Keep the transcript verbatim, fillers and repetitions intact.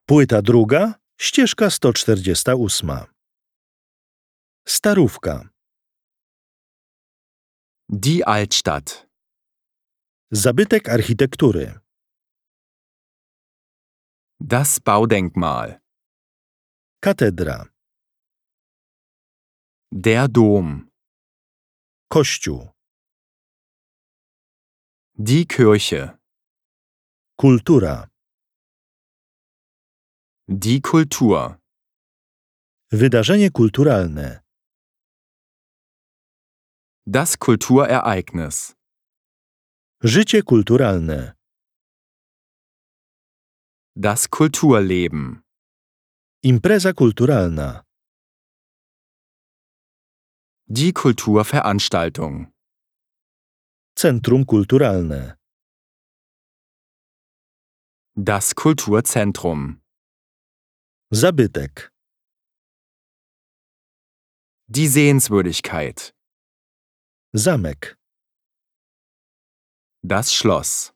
Płyta druga, ścieżka sto czterdziesta ósma. Starówka. Die Altstadt. Zabytek architektury. Das Baudenkmal. Katedra. Der Dom. Kościół. Die Kirche. Kultura. Die Kultur. Wydarzenie kulturalne. Das Kulturereignis. Życie kulturalne. Das Kulturleben. Impreza kulturalna. Die Kulturveranstaltung. Centrum kulturalne. Das Kulturzentrum. Zabytek. Die Sehenswürdigkeit. Zamek. Das Schloss.